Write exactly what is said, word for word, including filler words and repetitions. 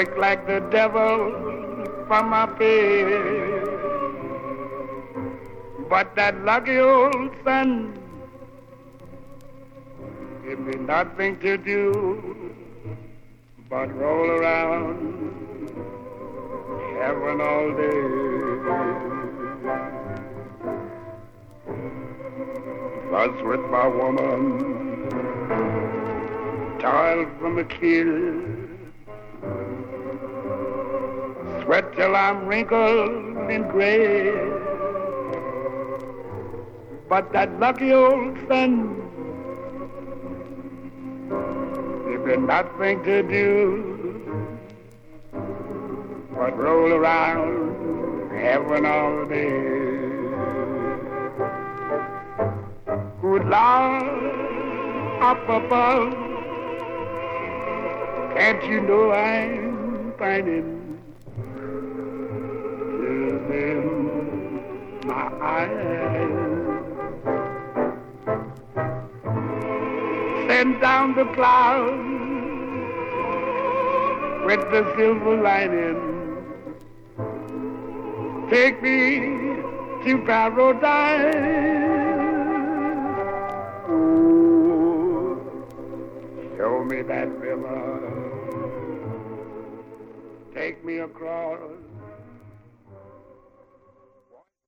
work like the devil for my pay. But that lucky old sun give me nothing to do but roll around heaven all day. Fuss with my woman, toil from the kill, sweat till I'm wrinkled and gray. But that lucky old sun, give me nothing to do but roll around heaven all day. Good Lord, up above, can't you know I'm finding tears in my eyes? Send down the clouds with the silver lining. Take me to paradise. Oh, show me that river. Take me across